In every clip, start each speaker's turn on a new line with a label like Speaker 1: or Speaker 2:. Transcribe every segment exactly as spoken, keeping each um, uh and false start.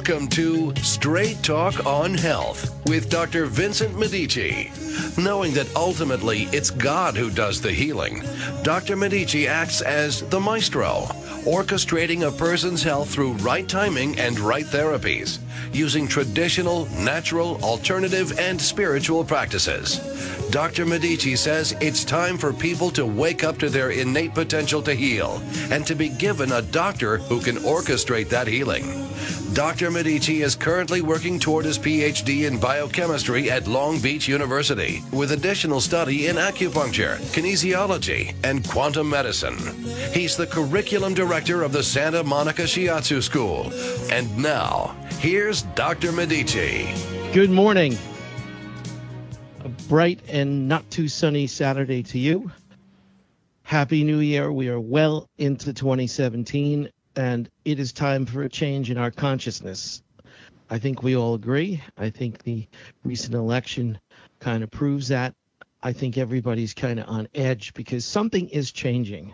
Speaker 1: Welcome to Straight Talk on Health with Doctor Vincent Medici. Knowing that ultimately it's God who does the healing, Doctor Medici acts as the maestro, orchestrating a person's health through right timing and right therapies, using traditional, natural, alternative, and spiritual practices. Doctor Medici says it's time for people to wake up to their innate potential to heal and to be given a doctor who can orchestrate that healing. Doctor Medici is currently working toward his P H D in biochemistry at Long Beach University with additional study in acupuncture, kinesiology, and quantum medicine. He's the curriculum director of the Santa Monica Shiatsu School. And now, here's Doctor Medici.
Speaker 2: Good morning. A bright and not too sunny Saturday to you. Happy New Year. We are well into twenty seventeen. And it is time for a change in our consciousness. I think we all agree. I think the recent election kind of proves that. I think everybody's kind of on edge because something is changing.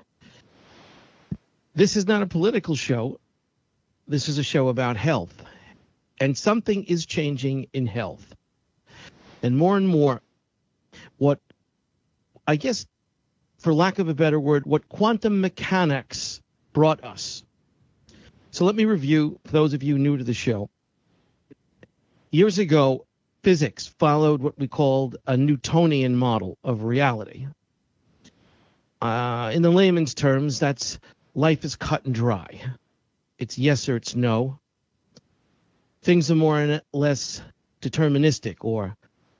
Speaker 2: This is not a political show. This is a show about health. And something is changing in health. And more and more, what, I guess, for lack of a better word, what quantum mechanics brought us. So let me review, for those of you new to the show. Years ago, physics followed what we called a Newtonian model of reality. Uh, in the layman's terms, that's life is cut and dry. It's yes or it's no. Things are more or less deterministic, or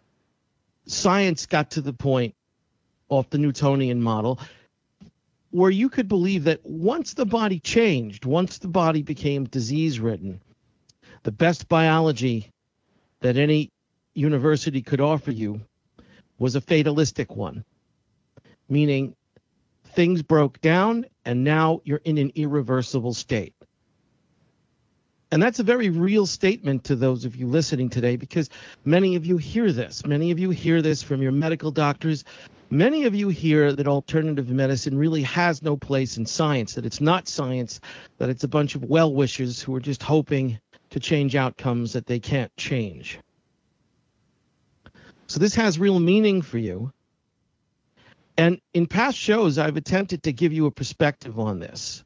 Speaker 2: science got to the point off the Newtonian model where you could believe that once the body changed, once the body became disease-ridden, the best biology that any university could offer you was a fatalistic one, meaning things broke down and now you're in an irreversible state. And that's a very real statement to those of you listening today, because many of you hear this. Many of you hear this from your medical doctors. Many of you hear that alternative medicine really has no place in science, that it's not science, that it's a bunch of well-wishers who are just hoping to change outcomes that they can't change. So this has real meaning for you. And in past shows, I've attempted to give you a perspective on this.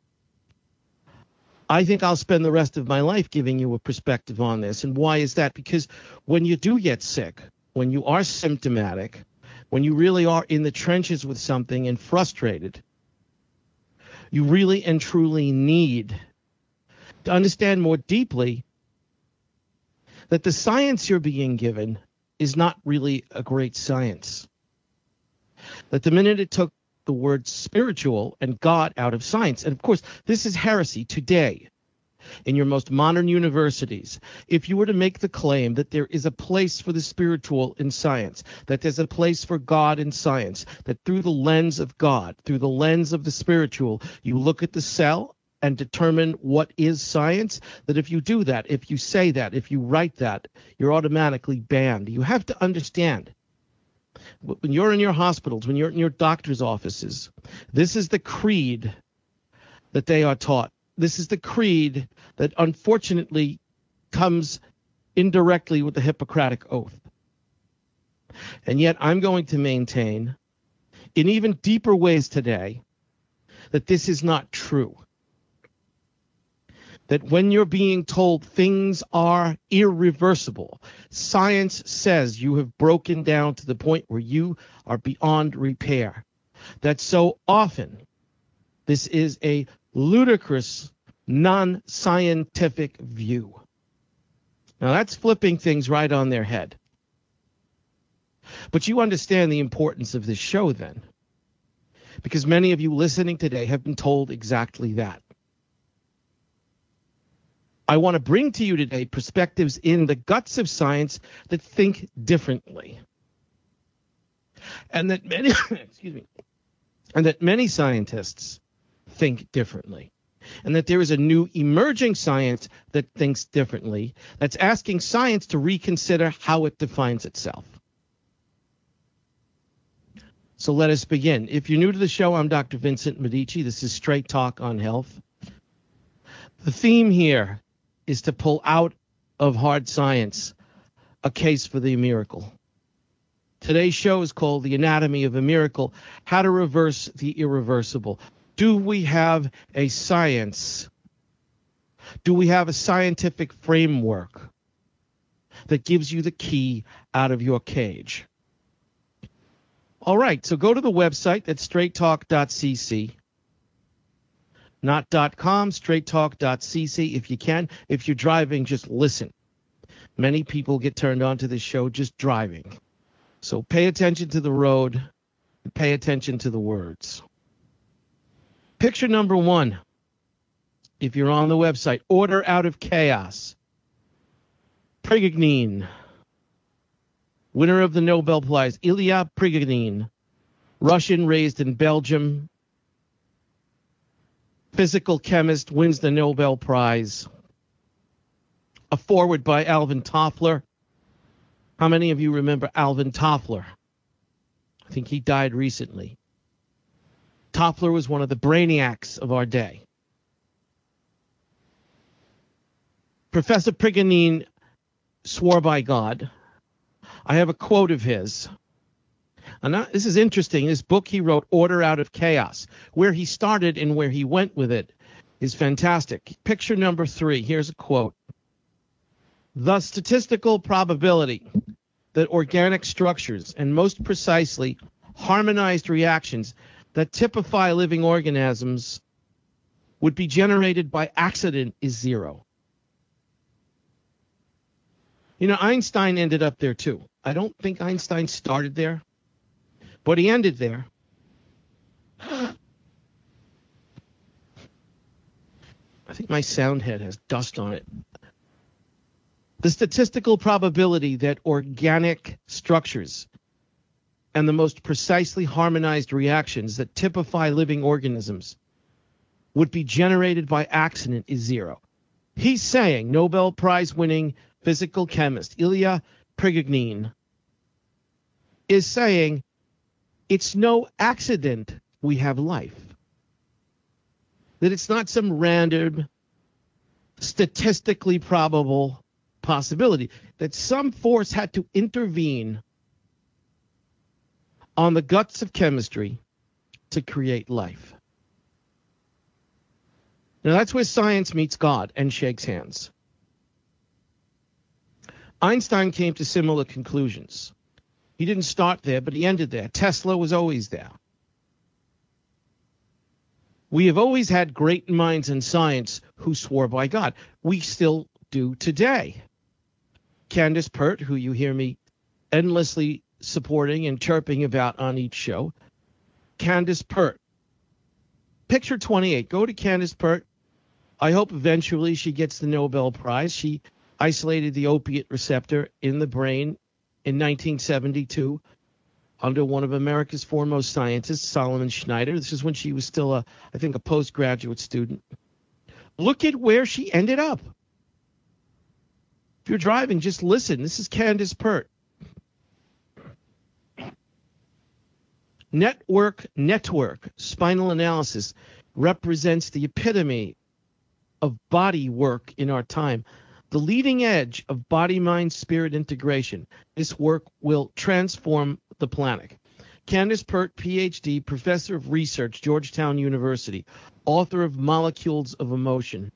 Speaker 2: I think I'll spend the rest of my life giving you a perspective on this. And why is that? Because when you do get sick, when you are symptomatic, when you really are in the trenches with something and frustrated, you really and truly need to understand more deeply that the science you're being given is not really a great science. That the minute it took the word spiritual and God out of science, and of course, this is heresy today. In your most modern universities, if you were to make the claim that there is a place for the spiritual in science, that there's a place for God in science, that through the lens of God, through the lens of the spiritual, you look at the cell and determine what is science, that if you do that, if you say that, if you write that, you're automatically banned. You have to understand, when you're in your hospitals, when you're in your doctor's offices, this is the creed that they are taught. This is the creed that unfortunately comes indirectly with the Hippocratic Oath. And yet I'm going to maintain in even deeper ways today that this is not true. That when you're being told things are irreversible, science says you have broken down to the point where you are beyond repair, that so often this is a ludicrous, non-scientific view. Now that's flipping things right on their head. But you understand the importance of this show then, because many of you listening today have been told exactly that. I want to bring to you today perspectives in the guts of science that think differently. And that many, excuse me, and that many scientists think differently, and that there is a new emerging science that thinks differently, that's asking science to reconsider how it defines itself. So let us begin. If you're new to the show, I'm Doctor Vincent Medici. This is Straight Talk on Health. The theme here is to pull out of hard science a case for the miracle. Today's show is called The Anatomy of a Miracle, How to Reverse the Irreversible. Do we have a science? Do we have a scientific framework that gives you the key out of your cage? All right, so go to the website. That's straight talk dot c c. Not .com, straight talk dot c c if you can. If you're driving, just listen. Many people get turned on to this show just driving. So pay attention to the road and pay attention to the words. Picture number one, if you're on the website, Order Out of Chaos. Prigogine, winner of the Nobel Prize, Ilya Prigogine, Russian, raised in Belgium, physical chemist, wins the Nobel Prize. A foreword by Alvin Toffler. How many of you remember Alvin Toffler? I think he died recently. Toffler was one of the brainiacs of our day. Professor Prigogine swore by God. I have a quote of his. And this is interesting. This book he wrote, Order Out of Chaos, where he started and where he went with it is fantastic. Picture number three. Here's a quote. The statistical probability that organic structures, and most precisely harmonized reactions that typify living organisms, would be generated by accident is zero. You know, Einstein ended up there too. I don't think Einstein started there, but he ended there. I think my sound head has dust on it. The statistical probability that organic structures and the most precisely harmonized reactions that typify living organisms would be generated by accident is zero. He's saying, Nobel Prize winning physical chemist Ilya Prigogine is saying it's no accident we have life. That it's not some random, statistically probable possibility, that some force had to intervene on the guts of chemistry to create life. Now that's where science meets God and shakes hands. Einstein came to similar conclusions. He didn't start there, but he ended there. Tesla was always there. We have always had great minds in science who swore by God. We still do today. Candace Pert, who you hear me endlessly supporting and chirping about on each show. Candace Pert. Picture twenty-eight. Go to Candace Pert. I hope eventually she gets the Nobel Prize. She isolated the opiate receptor in the brain in nineteen seventy-two under one of America's foremost scientists, Solomon Schneider. This is when she was still, a, I think, a postgraduate student. Look at where she ended up. If you're driving, just listen. This is Candace Pert. Network network spinal analysis represents the epitome of body work in our time, the leading edge of body-mind-spirit integration. This work will transform the planet. Candace Pert, P H D, professor of research, Georgetown University, author of Molecules of Emotion.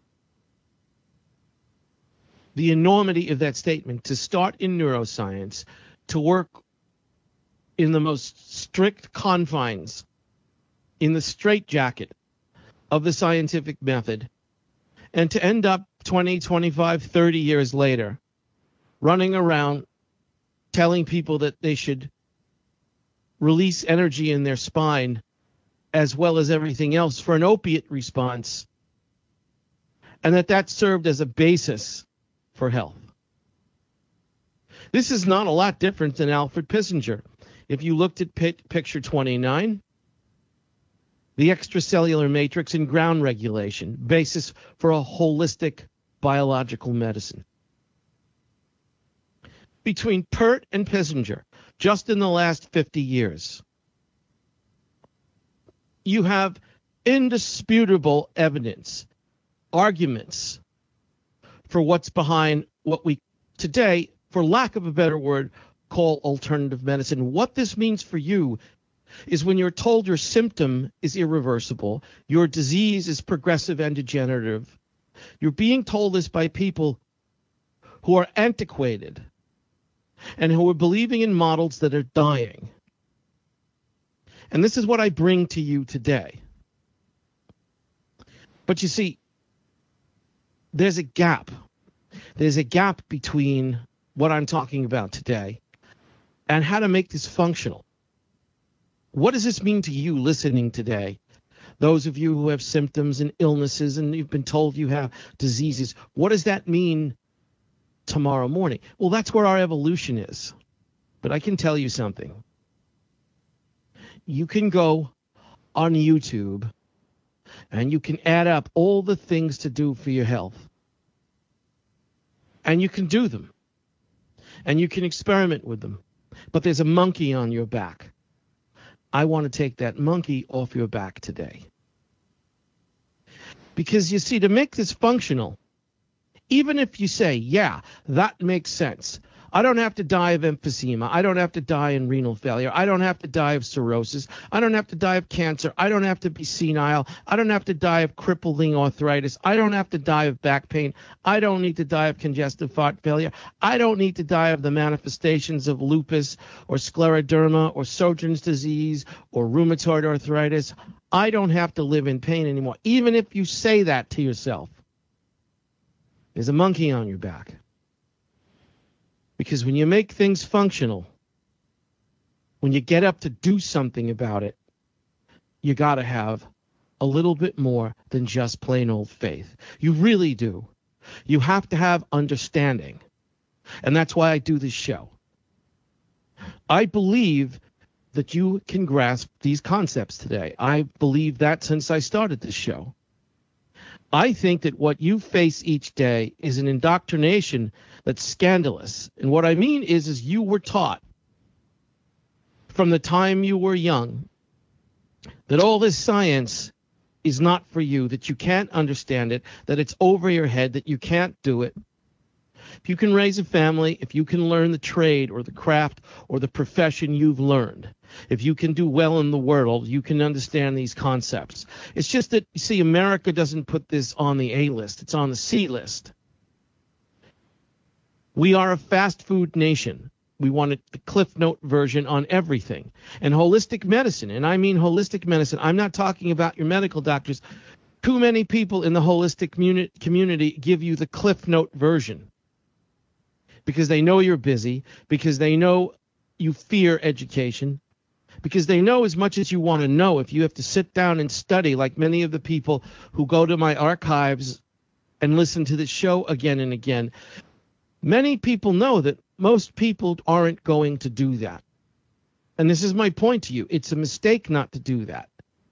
Speaker 2: The enormity of that statement, to start in neuroscience, to work in the most strict confines, in the straitjacket of the scientific method, and to end up twenty, twenty-five, thirty years later running around telling people that they should release energy in their spine as well as everything else for an opiate response, and that that served as a basis for health. This is not a lot different than Alfred Pissinger. If you looked at pit, picture twenty-nine, the extracellular matrix and ground regulation, basis for a holistic biological medicine. Between Pert and Pissinger, just in the last fifty years, you have indisputable evidence, arguments for what's behind what we today, for lack of a better word, call alternative medicine. What this means for you is when you're told your symptom is irreversible, your disease is progressive and degenerative, you're being told this by people who are antiquated and who are believing in models that are dying. And this is what I bring to you today. But you see, there's a gap. There's a gap between what I'm talking about today and how to make this functional. What does this mean to you listening today? Those of you who have symptoms and illnesses and you've been told you have diseases, what does that mean tomorrow morning? Well, that's where our evolution is. But I can tell you something. You can go on YouTube and you can add up all the things to do for your health. And you can do them. And you can experiment with them. But there's a monkey on your back. I want to take that monkey off your back today. Because you see, to make this functional, even if you say, yeah, that makes sense. I don't have to die of emphysema. I don't have to die in renal failure. I don't have to die of cirrhosis. I don't have to die of cancer. I don't have to be senile. I don't have to die of crippling arthritis. I don't have to die of back pain. I don't need to die of congestive heart failure. I don't need to die of the manifestations of lupus or scleroderma or Sjogren's disease or rheumatoid arthritis. I don't have to live in pain anymore. Even if you say that to yourself, there's a monkey on your back. Because when you make things functional, when you get up to do something about it, you got to have a little bit more than just plain old faith. You really do. You have to have understanding. And that's why I do this show. I believe that you can grasp these concepts today. I believe that since I started this show. I think that what you face each day is an indoctrination that's scandalous. And what I mean is, is you were taught from the time you were young that all this science is not for you, that you can't understand it, that it's over your head, that you can't do it. If you can raise a family, if you can learn the trade or the craft or the profession you've learned, if you can do well in the world, you can understand these concepts. It's just that, you see, America doesn't put this on the A list. It's on the C list. We are a fast food nation. We wanted the Cliff Note version on everything. And holistic medicine, and I mean holistic medicine, I'm not talking about your medical doctors. Too many people in the holistic communi- community give you the Cliff Note version because they know you're busy, because they know you fear education, because they know as much as you want to know. If you have to sit down and study, like many of the people who go to my archives and listen to this show again and again, many people know that most people aren't going to do that. And this is my point to you. It's a mistake not to do that.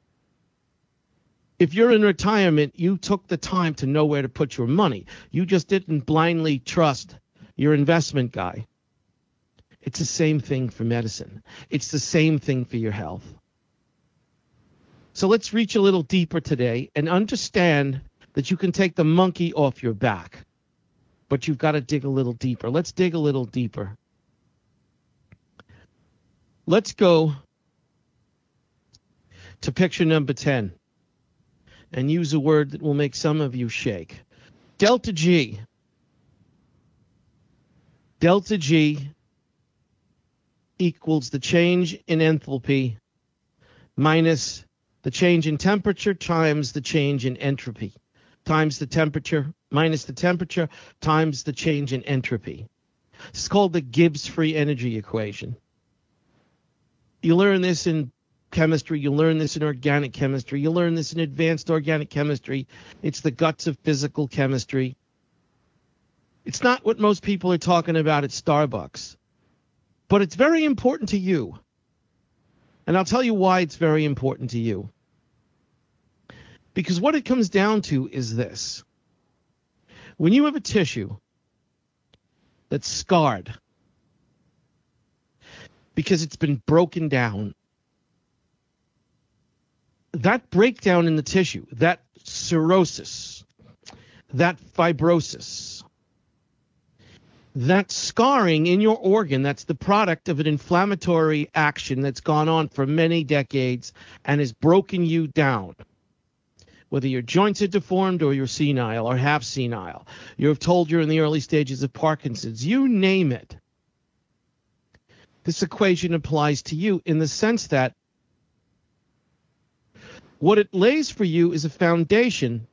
Speaker 2: If you're in retirement, you took the time to know where to put your money. You just didn't blindly trust your investment guy. It's the same thing for medicine. It's the same thing for your health. So let's reach a little deeper today and understand that you can take the monkey off your back, but you've got to dig a little deeper. Let's dig a little deeper. Let's go to picture number ten and use a word that will make some of you shake. Delta G. Delta G equals the change in enthalpy minus the change in temperature times the change in entropy, times the temperature minus the temperature times the change in entropy. It's called the Gibbs free energy equation. You learn this in chemistry. You learn this in organic chemistry. You learn this in advanced organic chemistry. It's the guts of physical chemistry. It's not what most people are talking about at Starbucks. But it's very important to you. And I'll tell you why it's very important to you. Because what it comes down to is this. When you have a tissue that's scarred because it's been broken down, that breakdown in the tissue, that cirrhosis, that fibrosis, that scarring in your organ, that's the product of an inflammatory action that's gone on for many decades and has broken you down. Whether your joints are deformed or you're senile or half senile, you're told you're in the early stages of Parkinson's, you name it. This equation applies to you in the sense that what it lays for you is a foundation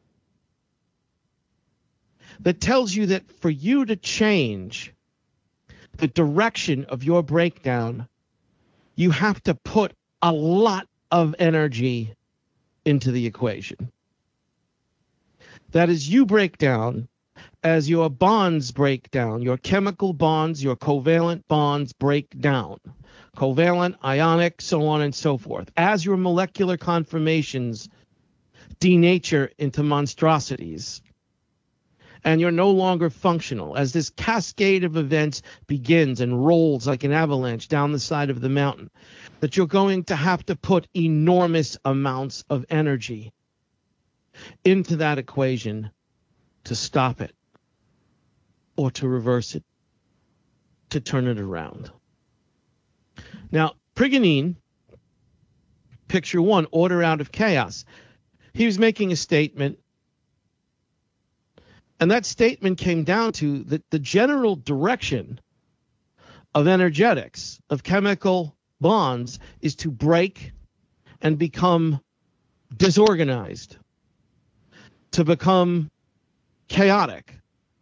Speaker 2: that tells you that for you to change the direction of your breakdown, you have to put a lot of energy into the equation. That is, you break down as your bonds break down, your chemical bonds, your covalent bonds break down. Covalent, ionic, so on and so forth. As your molecular conformations denature into monstrosities, and you're no longer functional, as this cascade of events begins and rolls like an avalanche down the side of the mountain, that you're going to have to put enormous amounts of energy into that equation to stop it, or to reverse it, to turn it around. Now, Paganini, picture one, order out of chaos. He was making a statement, and that statement came down to that the general direction of energetics, of chemical bonds, is to break and become disorganized, to become chaotic.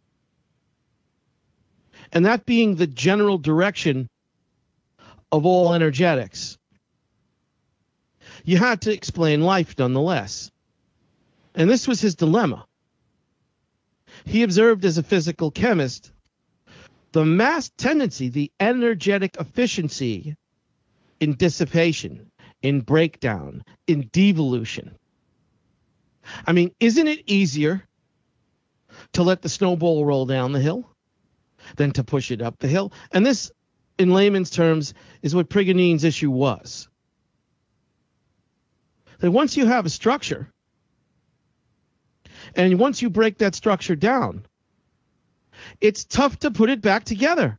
Speaker 2: And that being the general direction of all energetics, you had to explain life nonetheless. And this was his dilemma. He observed as a physical chemist the mass tendency, the energetic efficiency in dissipation, in breakdown, in devolution. I mean, isn't it easier to let the snowball roll down the hill than to push it up the hill? And this, in layman's terms, is what Paganini's issue was. That once you have a structure, and once you break that structure down, it's tough to put it back together.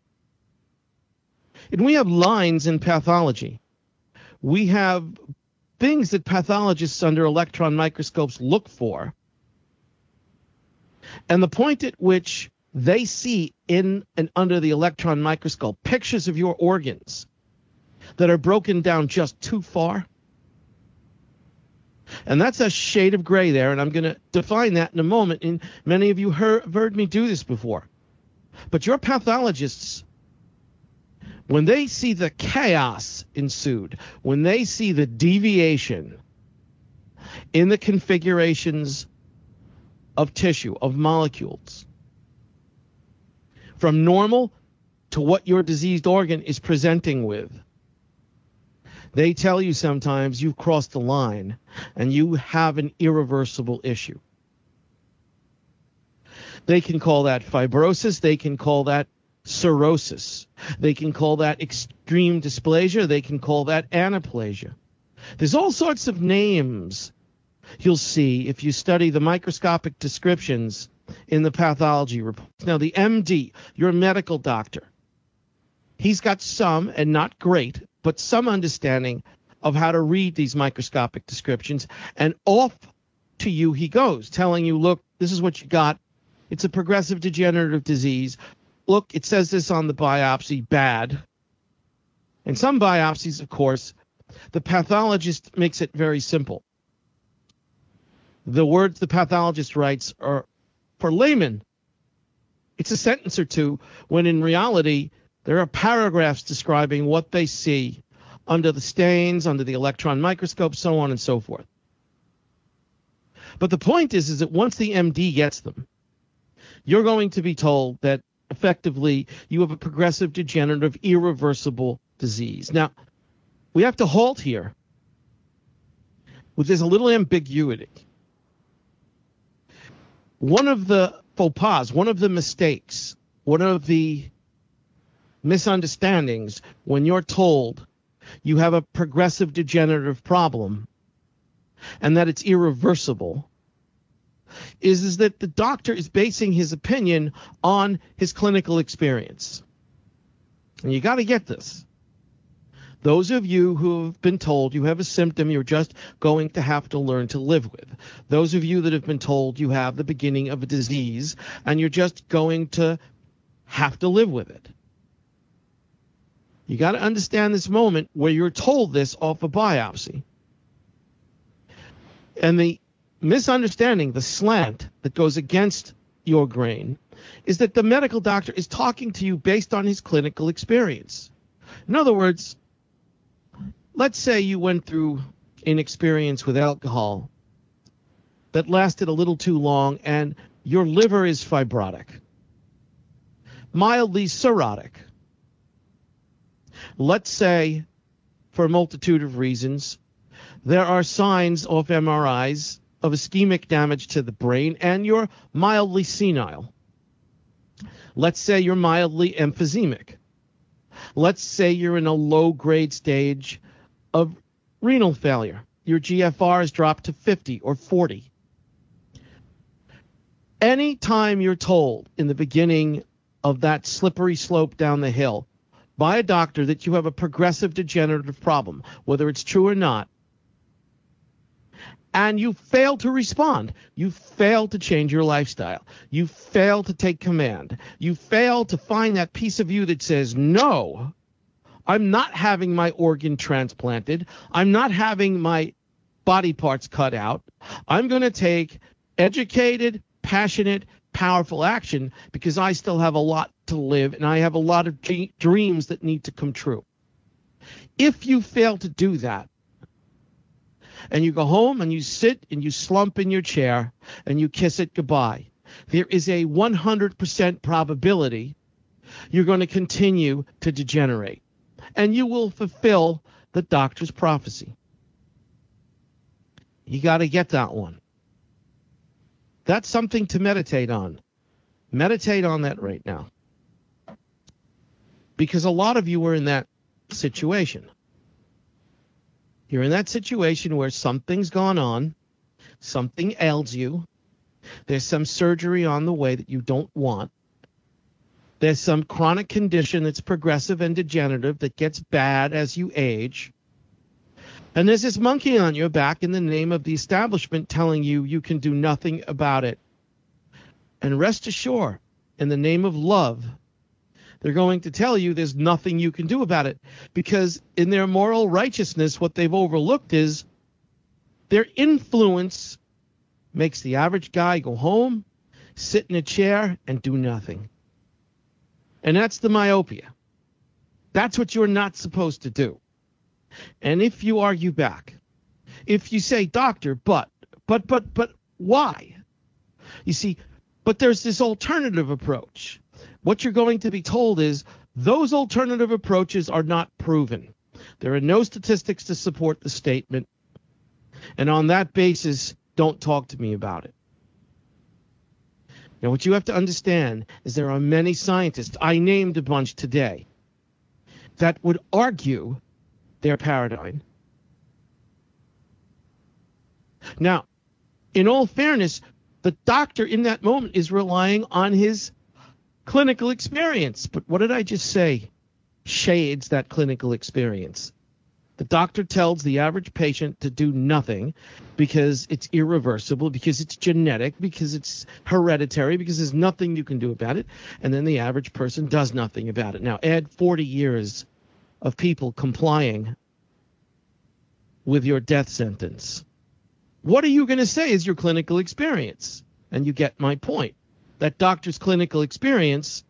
Speaker 2: And we have lines in pathology. We have things that pathologists under electron microscopes look for. And the point at which they see in and under the electron microscope pictures of your organs that are broken down just too far. And that's a shade of gray there, and I'm going to define that in a moment. And many of you heard, have heard me do this before. But your pathologists, when they see the chaos ensued, when they see the deviation in the configurations of tissue, of molecules, from normal to what your diseased organ is presenting with, they tell you sometimes you've crossed the line and you have an irreversible issue. They can call that fibrosis. They can call that cirrhosis. They can call that extreme dysplasia. They can call that anaplasia. There's all sorts of names you'll see if you study the microscopic descriptions in the pathology reports. Now, the M D, your medical doctor, he's got some, and not great, but some understanding of how to read these microscopic descriptions, and off to you he goes, telling you, look, this is what you got. It's a progressive degenerative disease. Look, it says this on the biopsy, bad. And some biopsies, of course, the pathologist makes it very simple. The words the pathologist writes are, for laymen, it's a sentence or two, when in reality, there are paragraphs describing what they see under the stains, under the electron microscope, so on and so forth. But the point is, is that once the M D gets them, you're going to be told that effectively you have a progressive, degenerative, irreversible disease. Now, we have to halt here. There's a little ambiguity. One of the faux pas, one of the mistakes, one of the misunderstandings when you're told you have a progressive degenerative problem and that it's irreversible is, is that the doctor is basing his opinion on his clinical experience. And you got to get this. Those of you who have been told you have a symptom you're just going to have to learn to live with. Those of you that have been told you have the beginning of a disease and you're just going to have to live with it. You got to understand this moment where you're told this off a biopsy. And the misunderstanding, the slant that goes against your grain, is that the medical doctor is talking to you based on his clinical experience. In other words, let's say you went through an experience with alcohol that lasted a little too long and your liver is fibrotic, mildly cirrhotic. Let's say, for a multitude of reasons, there are signs off M R Is of ischemic damage to the brain and you're mildly senile. Let's say you're mildly emphysemic. Let's say you're in a low-grade stage of renal failure. Your G F R has dropped to fifty or forty. Anytime you're told in the beginning of that slippery slope down the hill by a doctor that you have a progressive degenerative problem, whether it's true or not, and you fail to respond, you fail to change your lifestyle, you fail to take command, you fail to find that piece of you that says, no, I'm not having my organ transplanted, I'm not having my body parts cut out, I'm going to take educated, passionate, powerful action because I still have a lot to live and I have a lot of g- dreams that need to come true. If you fail to do that, and you go home and you sit and you slump in your chair and you kiss it goodbye, there is a one hundred percent probability you're going to continue to degenerate. And you will fulfill the doctor's prophecy. You got to get that one. That's something to meditate on. Meditate on that right now. Because a lot of you are in that situation. You're in that situation where something's gone on, something ails you, there's some surgery on the way that you don't want, there's some chronic condition that's progressive and degenerative that gets bad as you age, and there's this monkey on your back in the name of the establishment telling you you can do nothing about it. And rest assured, in the name of love, they're going to tell you there's nothing you can do about it, because in their moral righteousness, what they've overlooked is their influence makes the average guy go home, sit in a chair, and do nothing. And that's the myopia. That's what you're not supposed to do. And if you argue back, if you say, doctor, but, but, but, but why? You see, but there's this alternative approach. What you're going to be told is those alternative approaches are not proven. There are no statistics to support the statement. And on that basis, don't talk to me about it. Now, what you have to understand is there are many scientists, I named a bunch today, that would argue their paradigm. Now, in all fairness, the doctor in that moment is relying on his clinical experience. But what did I just say? Shades that clinical experience. The doctor tells the average patient to do nothing because it's irreversible, because it's genetic, because it's hereditary, because there's nothing you can do about it. And then the average person does nothing about it. Now, add forty years of people complying with your death sentence. What are you going to say is your clinical experience? And you get my point. That doctor's clinical experience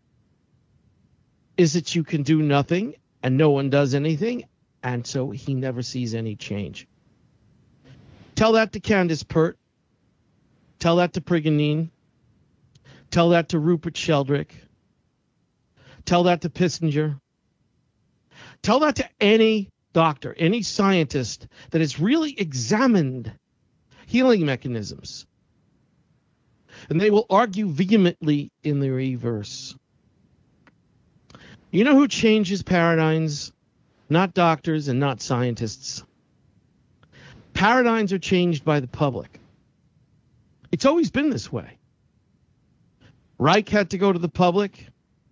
Speaker 2: is that you can do nothing and no one does anything, and so he never sees any change. Tell that to Candace Pert. Tell that to Priggenine. Tell that to Rupert Sheldrake. Tell that to Pissinger. Tell that to any doctor, any scientist that has really examined healing mechanisms. And they will argue vehemently in the reverse. You know who changes paradigms? Not doctors and not scientists. Paradigms are changed by the public. It's always been this way. Reich had to go to the public.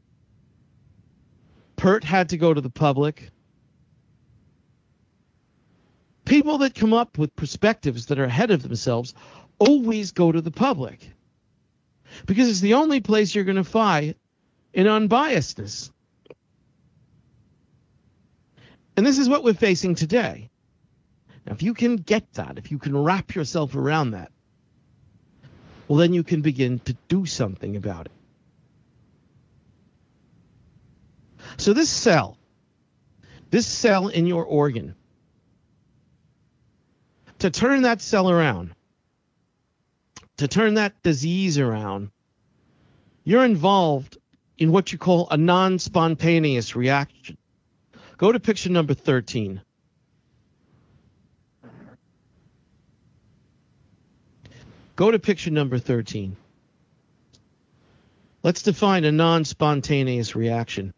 Speaker 2: Pert had to go to the public. People that come up with perspectives that are ahead of themselves always go to the public, because it's the only place you're going to find an unbiasedness. And this is what we're facing today. Now, if you can get that, if you can wrap yourself around that, well, then you can begin to do something about it. So this cell, this cell in your organ, to turn that cell around, to turn that disease around, you're involved in what you call a non-spontaneous reaction. Go to picture number thirteen. Go to picture number thirteen. Let's define a non-spontaneous reaction.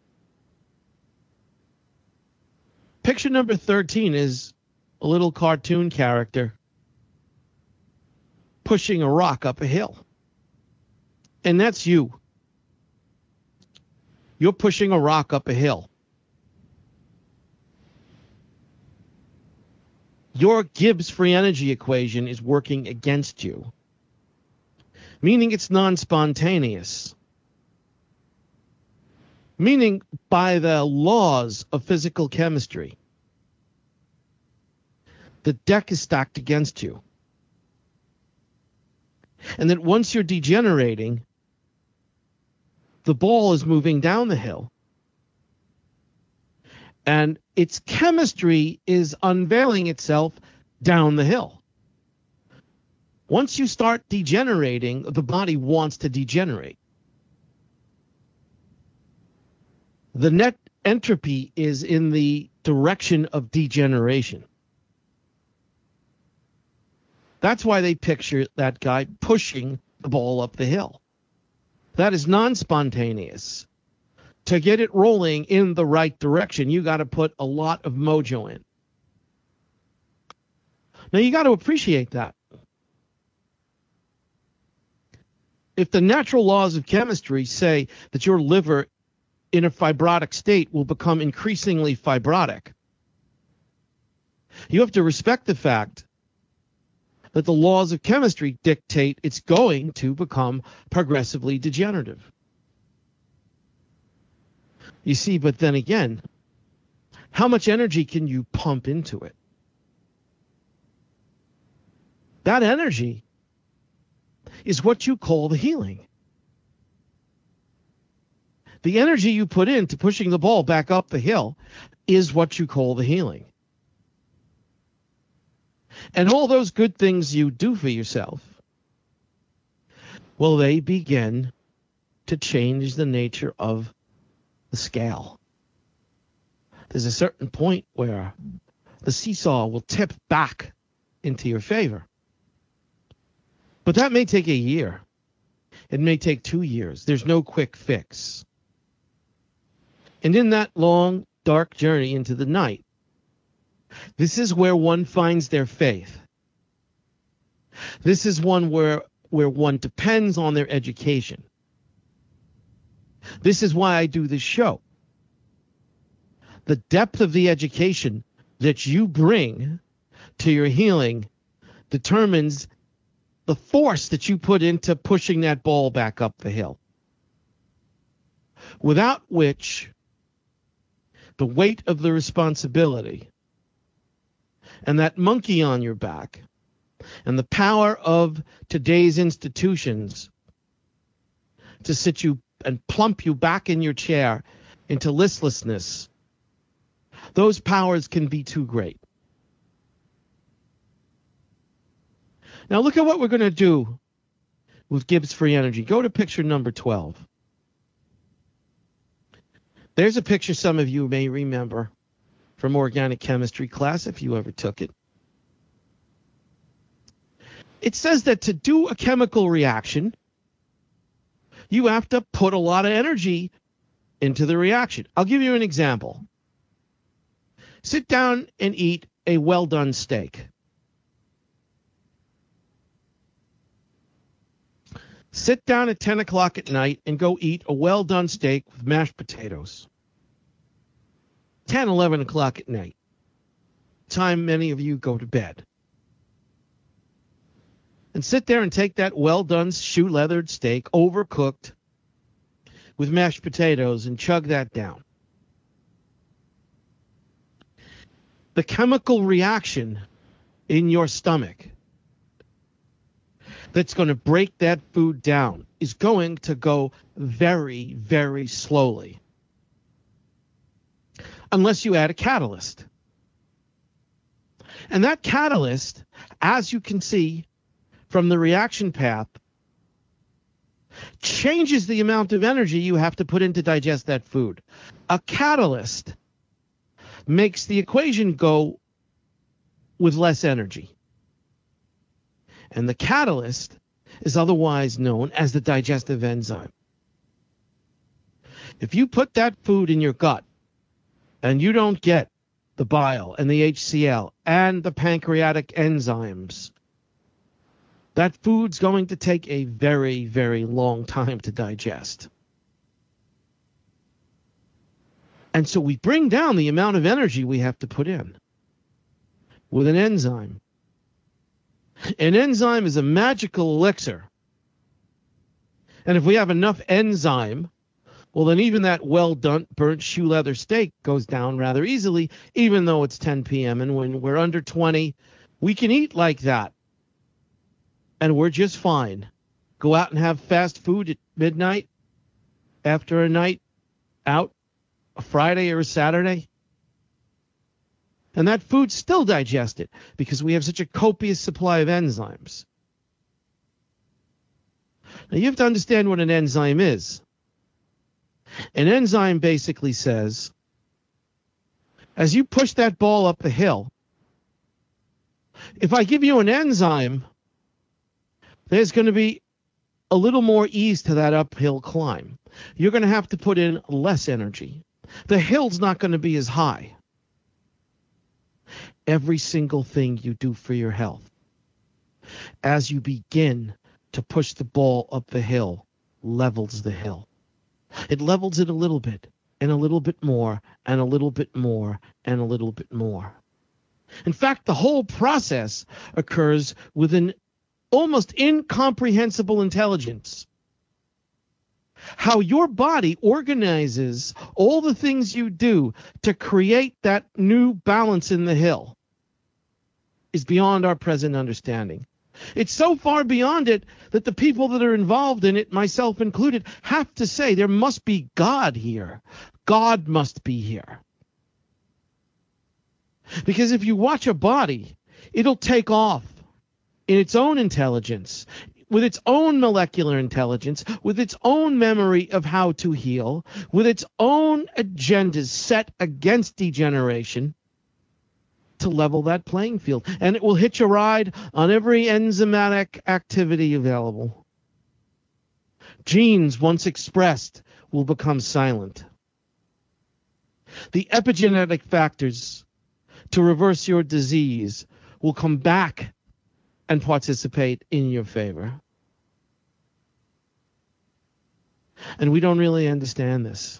Speaker 2: Picture number thirteen is a little cartoon character pushing a rock up a hill. And that's you. You're pushing a rock up a hill. Your Gibbs free energy equation is working against you, meaning it's non-spontaneous. Meaning, by the laws of physical chemistry, the deck is stacked against you. And that once you're degenerating, the ball is moving down the hill. And its chemistry is unveiling itself down the hill. Once you start degenerating, the body wants to degenerate. The net entropy is in the direction of degeneration. That's why they picture that guy pushing the ball up the hill. That is non-spontaneous. To get it rolling in the right direction, you got to put a lot of mojo in. Now, you got to appreciate that. If the natural laws of chemistry say that your liver in a fibrotic state will become increasingly fibrotic, you have to respect the fact that the laws of chemistry dictate it's going to become progressively degenerative. You see, but then again, how much energy can you pump into it? That energy is what you call the healing. The energy you put into pushing the ball back up the hill is what you call the healing. And all those good things you do for yourself, well, they begin to change the nature of the scale. There's a certain point where the seesaw will tip back into your favor. But that may take a year. It may take two years. There's no quick fix. And in that long, dark journey into the night, this is where one finds their faith. This is one where, where one depends on their education. This is why I do this show. The depth of the education that you bring to your healing determines the force that you put into pushing that ball back up the hill. Without which, the weight of the responsibility and that monkey on your back and the power of today's institutions to sit you and plump you back in your chair into listlessness, those powers can be too great. Now look at what we're going to do with Gibbs free energy. Go to picture number twelve. There's a picture some of you may remember from organic chemistry class if you ever took it. It says that to do a chemical reaction, you have to put a lot of energy into the reaction. I'll give you an example. Sit down and eat a well-done steak. Sit down at ten o'clock at night and go eat a well-done steak with mashed potatoes. ten, eleven o'clock at night. Time many of you go to bed. And sit there and take that well-done shoe-leathered steak, overcooked, with mashed potatoes, and chug that down. The chemical reaction in your stomach that's going to break that food down is going to go very, very slowly. Unless you add a catalyst. And that catalyst, as you can see from the reaction path, changes the amount of energy you have to put in to digest that food. A catalyst makes the equation go with less energy. And the catalyst is otherwise known as the digestive enzyme. If you put that food in your gut and you don't get the bile and the H C L and the pancreatic enzymes, that food's going to take a very, very long time to digest. And so we bring down the amount of energy we have to put in with an enzyme. An enzyme is a magical elixir. And if we have enough enzyme, well, then even that well-done burnt shoe leather steak goes down rather easily, even though it's ten p.m. And when we're under twenty, we can eat like that. And we're just fine. Go out and have fast food at midnight after a night out, a Friday or a Saturday. And that food's still digested because we have such a copious supply of enzymes. Now, you have to understand what an enzyme is. An enzyme basically says, as you push that ball up the hill, if I give you an enzyme, there's going to be a little more ease to that uphill climb. You're going to have to put in less energy. The hill's not going to be as high. Every single thing you do for your health, as you begin to push the ball up the hill, levels the hill. It levels it a little bit, and a little bit more, and a little bit more, and a little bit more. In fact, the whole process occurs with an almost incomprehensible intelligence. How your body organizes all the things you do to create that new balance in the hill is beyond our present understanding. It's so far beyond it that the people that are involved in it, myself included, have to say there must be God here. God must be here. Because if you watch a body, it'll take off in its own intelligence, with its own molecular intelligence, with its own memory of how to heal, with its own agendas set against degeneration, to level that playing field. And it will hitch a ride on every enzymatic activity available. Genes, once expressed, will become silent. The epigenetic factors to reverse your disease will come back and participate in your favor. And we don't really understand this.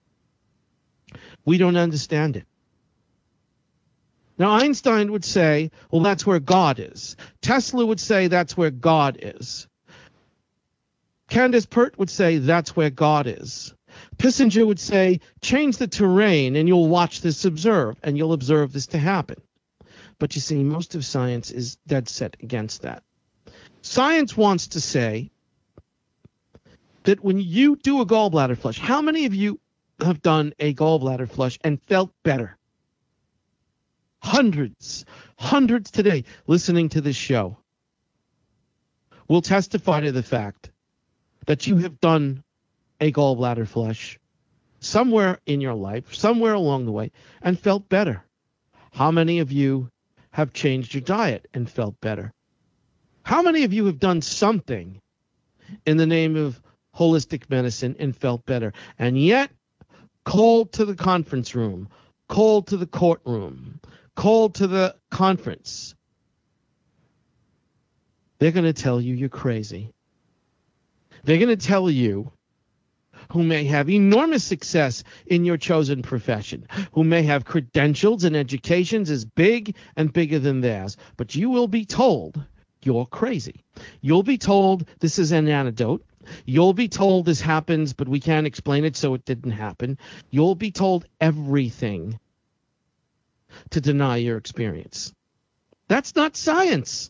Speaker 2: We don't understand it. Now, Einstein would say, well, that's where God is. Tesla would say that's where God is. Candace Pert would say that's where God is. Kissinger would say, change the terrain and you'll watch this observe, and you'll observe this to happen. But you see, most of science is dead set against that. Science wants to say that when you do a gallbladder flush, how many of you have done a gallbladder flush and felt better? Hundreds, hundreds today listening to this show will testify to the fact that you have done a gallbladder flush somewhere in your life, somewhere along the way, and felt better. How many of you have changed your diet and felt better? How many of you have done something in the name of holistic medicine and felt better? And yet, called to the conference room, called to the courtroom, called to the conference, they're going to tell you you're crazy. They're going to tell you, who may have enormous success in your chosen profession, who may have credentials and educations as big and bigger than theirs, but you will be told you're crazy. You'll be told this is an antidote. You'll be told this happens, but we can't explain it, so it didn't happen. You'll be told everything to deny your experience. That's not science.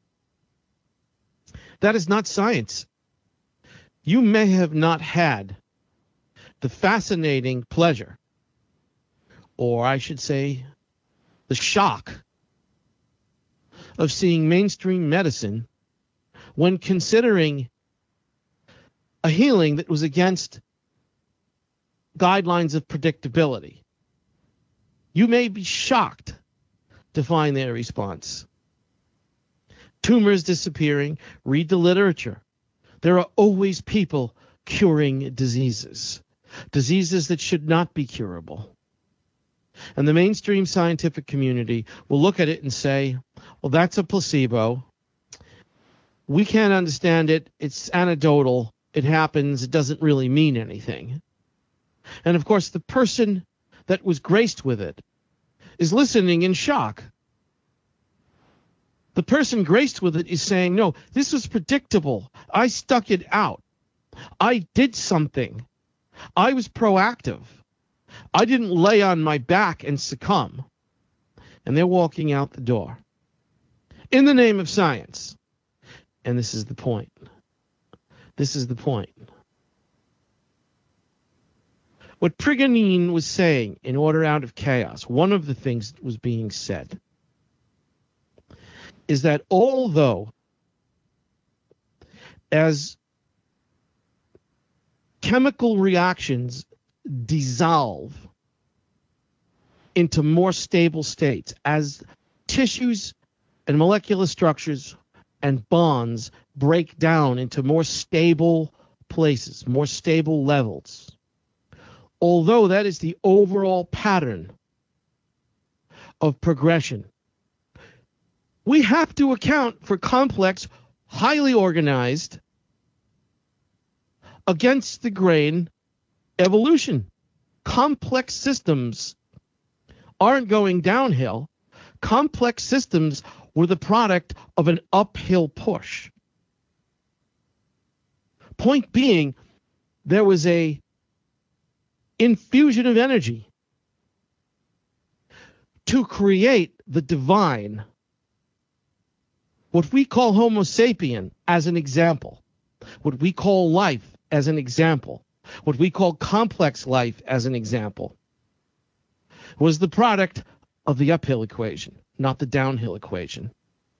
Speaker 2: That is not science. You may have not had the fascinating pleasure, or I should say the shock, of seeing mainstream medicine when considering a healing that was against guidelines of predictability. You may be shocked to find their response. Tumors disappearing, read the literature. There are always people curing diseases, diseases that should not be curable. And the mainstream scientific community will look at it and say, well, that's a placebo. We can't understand it. It's anecdotal. It happens. It doesn't really mean anything. And of course, the person that was graced with it is listening in shock. The person graced with it is saying, no, this was predictable. I stuck it out. I did something. I was proactive. I didn't lay on my back and succumb. And they're walking out the door in the name of science. And this is the point. This is the point. What Prigogine was saying in Order Out of Chaos, one of the things that was being said, is that although as chemical reactions dissolve into more stable states, as tissues and molecular structures and bonds break down into more stable places, more stable levels, although that is the overall pattern of progression, we have to account for complex, highly organized, against the grain evolution. Complex systems aren't going downhill. Complex systems were the product of an uphill push. Point being, there was a infusion of energy to create the divine, what we call Homo sapien as an example, what we call life as an example, what we call complex life as an example, was the product of the uphill equation, not the downhill equation.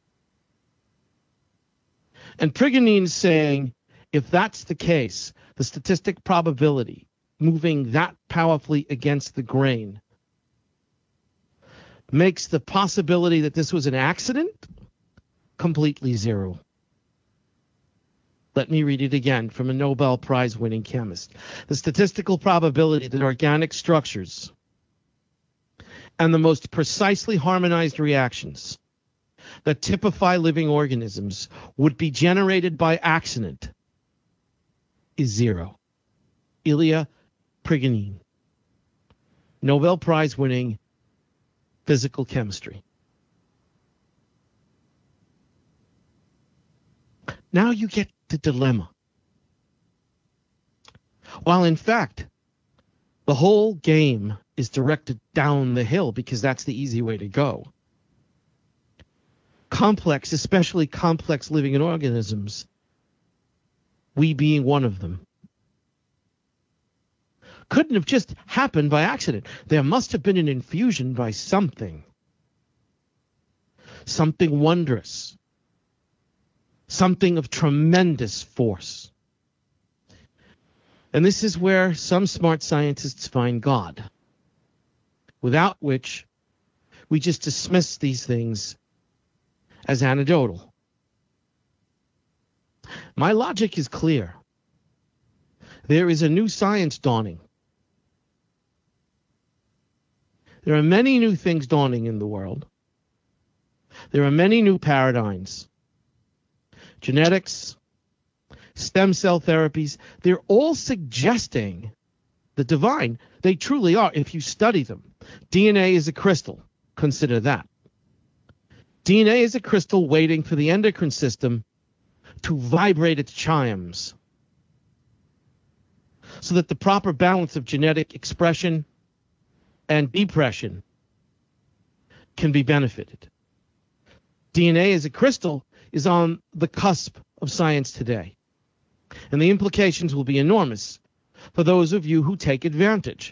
Speaker 2: And Prigogine's saying, if that's the case, the statistic probability moving that powerfully against the grain makes the possibility that this was an accident completely zero. Let me read it again from a Nobel Prize-winning chemist. The statistical probability that organic structures and the most precisely harmonized reactions that typify living organisms would be generated by accident is zero. Ilya Prigogine, Nobel Prize-winning physical chemistry. Now you get the dilemma. While in fact, the whole game is directed down the hill because that's the easy way to go. Complex, especially complex living organisms, we being one of them, couldn't have just happened by accident. There must have been an infusion by something. Something wondrous. Something of tremendous force. And this is where some smart scientists find God, without which we just dismiss these things as anecdotal. My logic is clear. There is a new science dawning. There are many new things dawning in the world. There are many new paradigms. Genetics, stem cell therapies, they're all suggesting the divine. They truly are if you study them. D N A is a crystal. Consider that. D N A is a crystal waiting for the endocrine system to vibrate its chimes so that the proper balance of genetic expression and depression can be benefited. D N A as a crystal is on the cusp of science today, and the implications will be enormous for those of you who take advantage.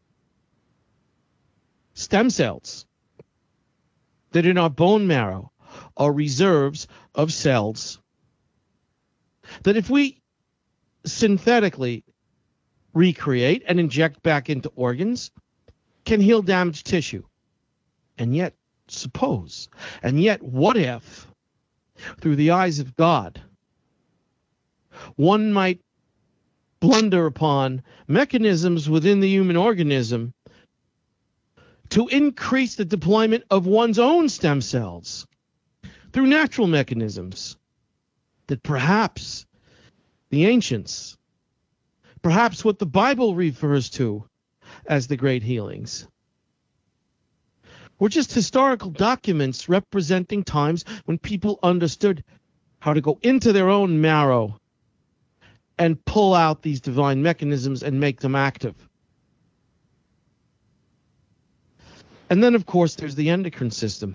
Speaker 2: Stem cells that in our bone marrow are reserves of cells that if we synthetically recreate and inject back into organs can heal damaged tissue. And yet, suppose, and yet what if, through the eyes of God, one might blunder upon mechanisms within the human organism to increase the deployment of one's own stem cells through natural mechanisms that perhaps the ancients, perhaps what the Bible refers to as the great healings, were just historical documents representing times when people understood how to go into their own marrow and pull out these divine mechanisms and make them active. And then, of course, there's the endocrine system.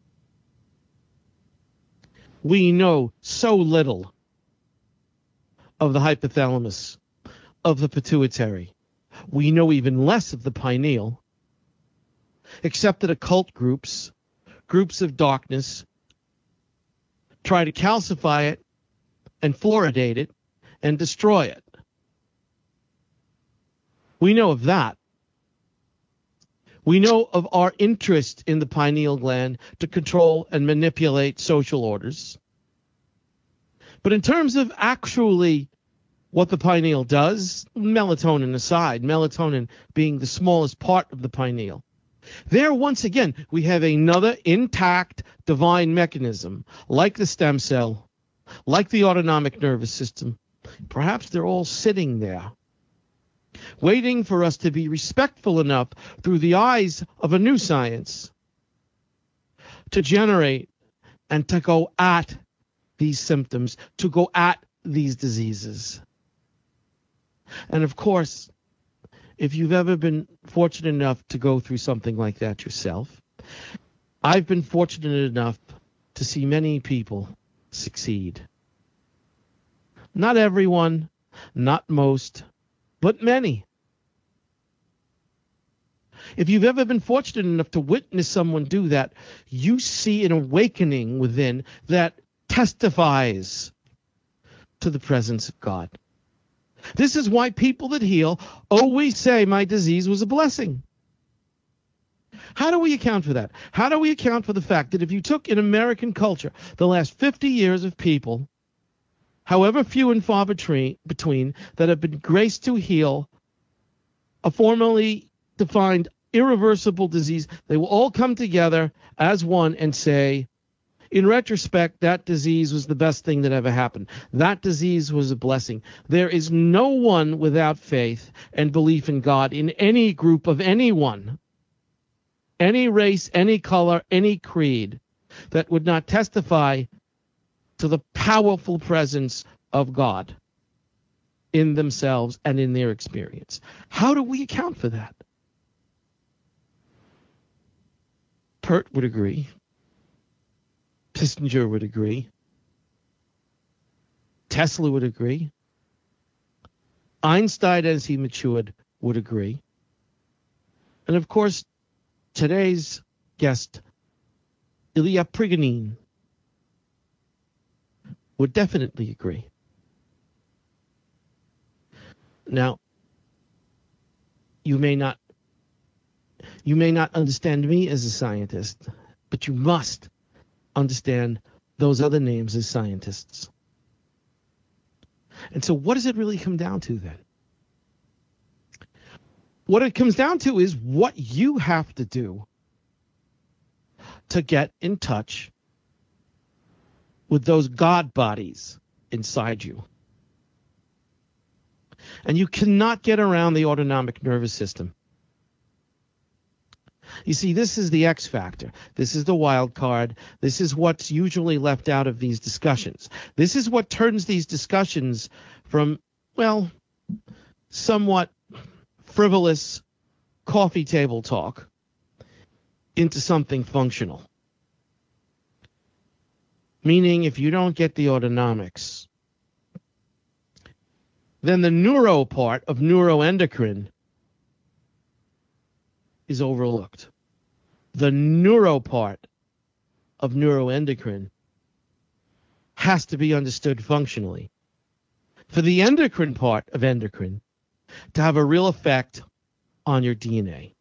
Speaker 2: We know so little of the hypothalamus, of the pituitary. We know even less of the pineal, except that occult groups, groups of darkness, try to calcify it and fluoridate it and destroy it. We know of that. We know of our interest in the pineal gland to control and manipulate social orders. But in terms of actually what the pineal does, melatonin aside, melatonin being the smallest part of the pineal, there, once again, we have another intact divine mechanism, like the stem cell, like the autonomic nervous system. Perhaps they're all sitting there, waiting for us to be respectful enough through the eyes of a new science to generate and to go at these symptoms, to go at these diseases. And of course, if you've ever been fortunate enough to go through something like that yourself, I've been fortunate enough to see many people succeed. Not everyone, not most, but many. If you've ever been fortunate enough to witness someone do that, you see an awakening within that testifies to the presence of God. This is why people that heal always say my disease was a blessing. How do we account for that? How do we account for the fact that if you took in American culture the last fifty years of people, however few and far between, between that have been graced to heal a formally defined irreversible disease, they will all come together as one and say, in retrospect, that disease was the best thing that ever happened. That disease was a blessing. There is no one without faith and belief in God in any group of anyone, any race, any color, any creed, that would not testify to the powerful presence of God in themselves and in their experience. How do we account for that? Pert would agree. Kissinger would agree. Tesla would agree. Einstein, as he matured, would agree. And of course, today's guest, Ilya Prigogine, would definitely agree. Now, you may not you may not understand me as a scientist, but you must understand those other names as scientists. And so what does it really come down to then? What it comes down to is what you have to do to get in touch with those God bodies inside you. And you cannot get around the autonomic nervous system. You see, this is the X factor. This is the wild card. This is what's usually left out of these discussions. This is what turns these discussions from, well, somewhat frivolous coffee table talk into something functional. Meaning, if you don't get the autonomics, then the neuro part of neuroendocrine is overlooked. The neuro part of neuroendocrine has to be understood functionally. For the endocrine part of endocrine to have a real effect on your D N A,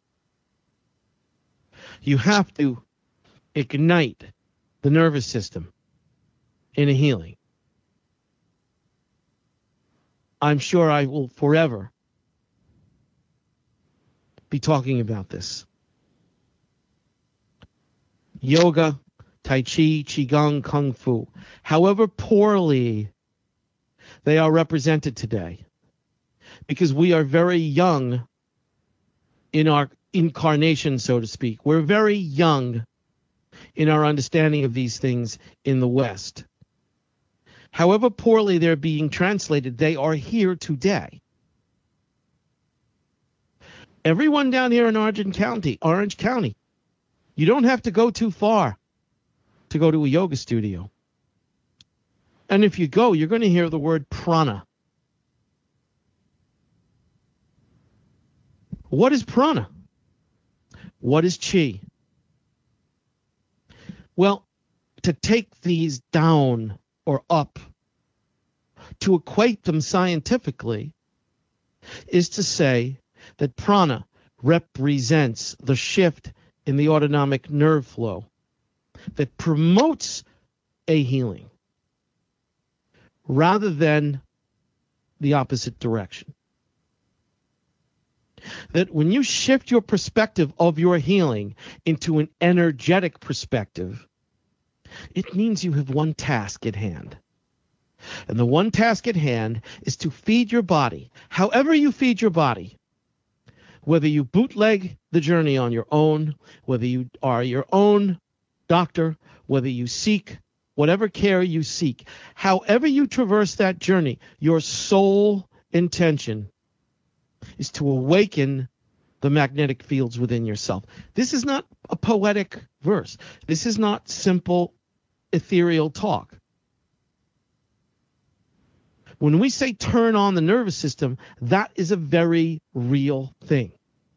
Speaker 2: you have to ignite the nervous system in a healing. I'm sure I will forever be talking about this. Yoga, Tai Chi, Qigong, Kung Fu, however poorly they are represented today, because we are very young in our incarnation, so to speak. We're very young in our understanding of these things in the West. However poorly they're being translated, they are here today. Everyone down here in Orange County, Orange County, you don't have to go too far to go to a yoga studio. And if you go, you're going to hear the word prana. What is prana? What is chi? Well, to take these down or up, to equate them scientifically, is to say that prana represents the shift in the autonomic nerve flow that promotes a healing rather than the opposite direction. That when you shift your perspective of your healing into an energetic perspective, it means you have one task at hand. And the one task at hand is to feed your body, however you feed your body, whether you bootleg the journey on your own, whether you are your own doctor, whether you seek whatever care you seek, however you traverse that journey, your sole intention is to awaken the magnetic fields within yourself. This is not a poetic verse. This is not simple ethereal talk. When we say turn on the nervous system, that is a very real thing.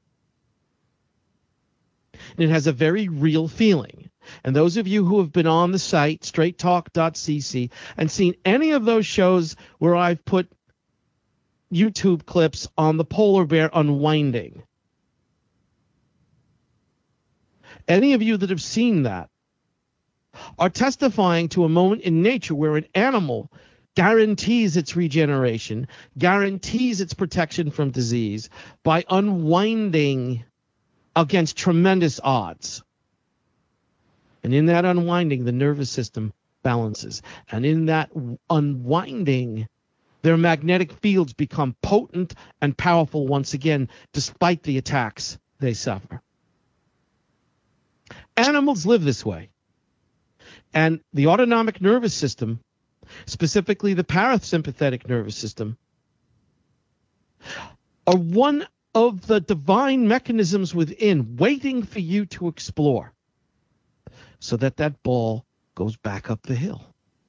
Speaker 2: And it has a very real feeling. And those of you who have been on the site, straight talk dot c c, and seen any of those shows where I've put YouTube clips on the polar bear unwinding, any of you that have seen that are testifying to a moment in nature where an animal guarantees its regeneration, guarantees its protection from disease by unwinding against tremendous odds. And in that unwinding, the nervous system balances. And in that unwinding, their magnetic fields become potent and powerful once again, despite the attacks they suffer. Animals live this way. And the autonomic nervous system, specifically the parasympathetic nervous system, are one of the divine mechanisms within waiting for you to explore so that that ball goes back up the hill.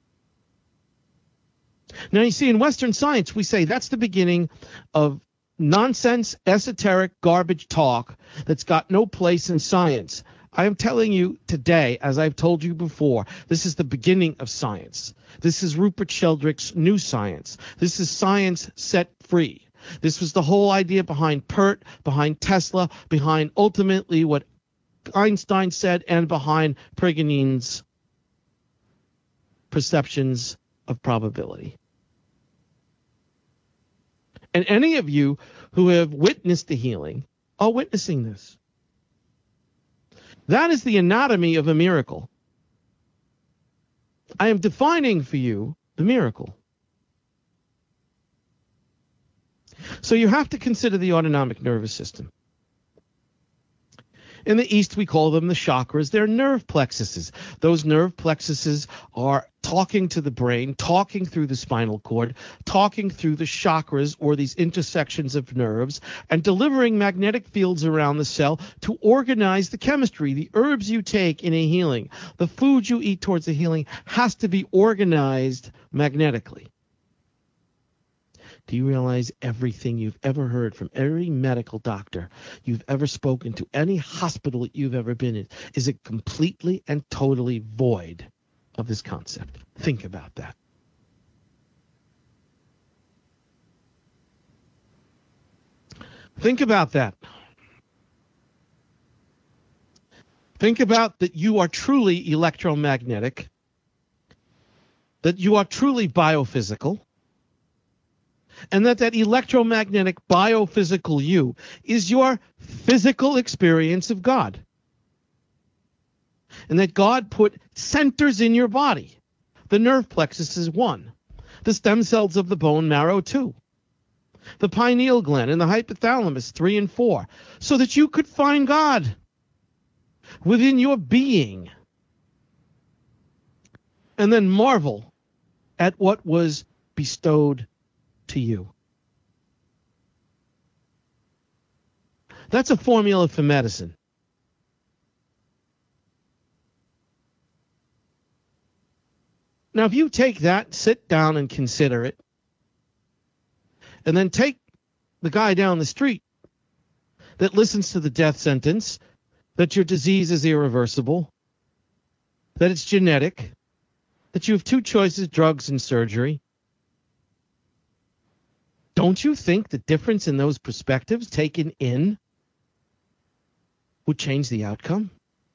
Speaker 2: Now, you see, in Western science, we say that's the beginning of nonsense, esoteric, garbage talk that's got no place in science. I am telling you today, as I've told you before, this is the beginning of science. This is Rupert Sheldrake's new science. This is science set free. This was the whole idea behind PERT, behind Tesla, behind ultimately what Einstein said, and behind Pagani's perceptions of probability. And any of you who have witnessed the healing are witnessing this. That is the anatomy of a miracle. I am defining for you the miracle. So you have to consider the autonomic nervous system. In the East, we call them the chakras. They're nerve plexuses. Those nerve plexuses are talking to the brain, talking through the spinal cord, talking through the chakras or these intersections of nerves, and delivering magnetic fields around the cell to organize the chemistry. The herbs you take in a healing, the food you eat towards a healing has to be organized magnetically. Do you realize everything you've ever heard from every medical doctor you've ever spoken to, any hospital that you've ever been in, is it completely and totally void of this concept? Think about that. Think about that. Think about that you are truly electromagnetic, that you are truly biophysical, and that that electromagnetic biophysical you is your physical experience of God. And that God put centers in your body. The nerve plexus is one. The stem cells of the bone marrow, two. The pineal gland and the hypothalamus, three and four. So that you could find God within your being. And then marvel at what was bestowed to you. That's a formula for medicine. Now, if you take that, sit down and consider it, and then take the guy down the street that listens to the death sentence, that your disease is irreversible, that it's genetic, that you have two choices, drugs and surgery. Don't you think the difference in those perspectives taken in would change the outcome?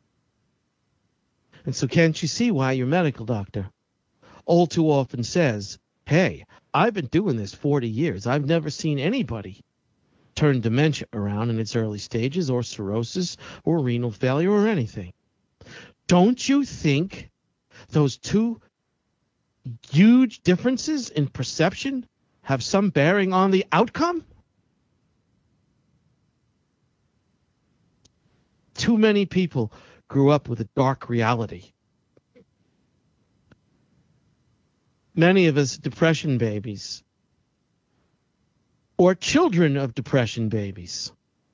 Speaker 2: And so can't you see why your medical doctor all too often says, hey, I've been doing this forty years. I've never seen anybody turn dementia around in its early stages, or cirrhosis, or renal failure, or anything. Don't you think those two huge differences in perception have some bearing on the outcome? Too many people grew up with a dark reality. Many of us depression babies, or children of depression babies.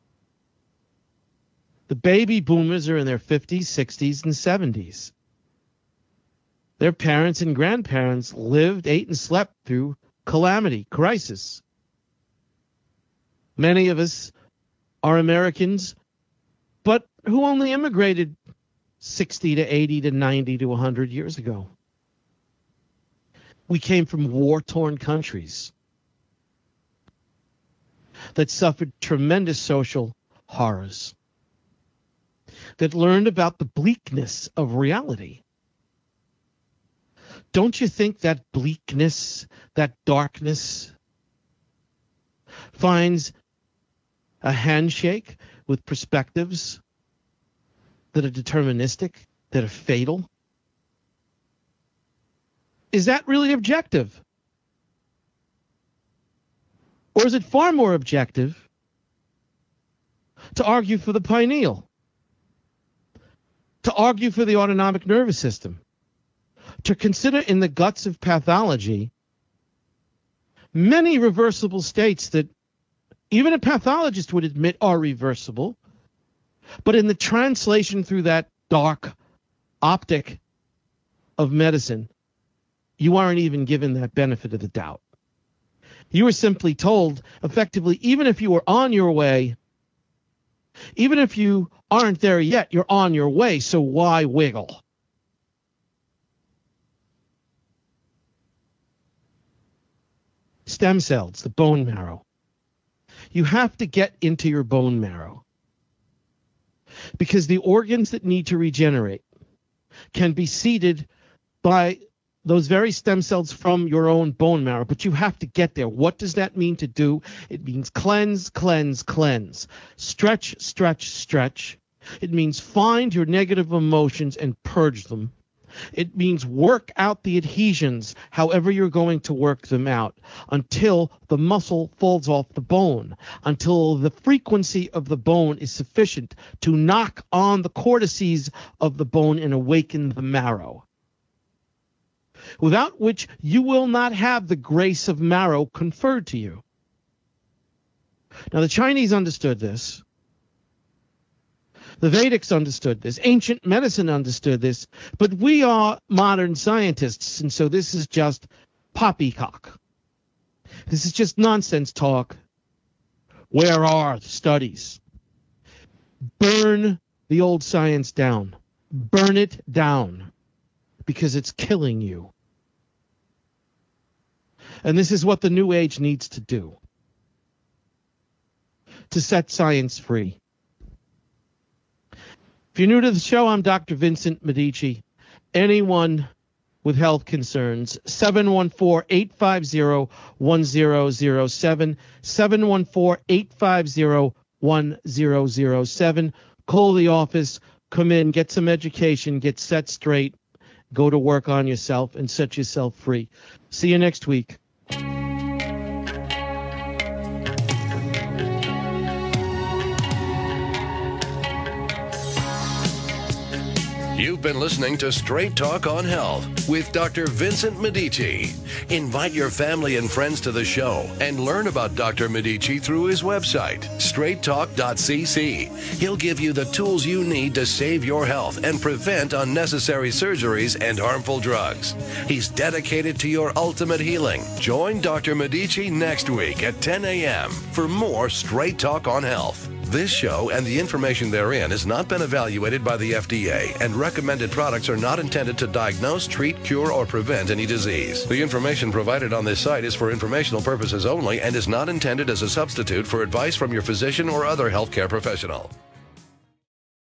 Speaker 2: The baby boomers are in their fifties, sixties, and seventies. Their parents and grandparents lived, ate, and slept through calamity, crisis. Many of us are Americans, but who only immigrated sixty to eighty to ninety to one hundred years ago. We came from war-torn countries that suffered tremendous social horrors, that learned about the bleakness of reality. Don't you think that bleakness, that darkness, finds a handshake with perspectives that are deterministic, that are fatal? Is that really objective? Or is it far more objective to argue for the pineal, to argue for the autonomic nervous system, to consider in the guts of pathology many reversible states that even a pathologist would admit are reversible, but in the translation through that dark optic of medicine, you aren't even given that benefit of the doubt. You were simply told, effectively, even if you were on your way, even if you aren't there yet, you're on your way, so why wiggle? Stem cells, the bone marrow. You have to get into your bone marrow, because the organs that need to regenerate can be seeded by those very stem cells from your own bone marrow, but you have to get there. What does that mean to do? It means cleanse, cleanse, cleanse. Stretch, stretch, stretch. It means find your negative emotions and purge them. It means work out the adhesions however you're going to work them out until the muscle falls off the bone, until the frequency of the bone is sufficient to knock on the cortices of the bone and awaken the marrow, without which you will not have the grace of marrow conferred to you. Now, the Chinese understood this. The Vedics understood this. Ancient medicine understood this. But we are modern scientists, and so this is just poppycock. This is just nonsense talk. Where are the studies? Burn the old science down. Burn it down, because it's killing you. And this is what the New Age needs to do, to set science free. If you're new to the show, I'm Doctor Vincent Medici. Anyone with health concerns, seven one four, eight five zero, one zero zero seven, seven one four, eight five zero, one zero zero seven. Call the office, come in, get some education, get set straight, go to work on yourself, and set yourself free. See you next week.
Speaker 1: You've been listening to Straight Talk on Health with Doctor Vincent Medici. Invite your family and friends to the show and learn about Doctor Medici through his website, straight talk dot c c. He'll give you the tools you need to save your health and prevent unnecessary surgeries and harmful drugs. He's dedicated to your ultimate healing. Join Doctor Medici next week at ten a.m. for more Straight Talk on Health. This show and the information therein has not been evaluated by the F D A, and recommended products are not intended to diagnose, treat, cure, or prevent any disease. The information provided on this site is for informational purposes only and is not intended as a substitute for advice from your physician or other healthcare professional.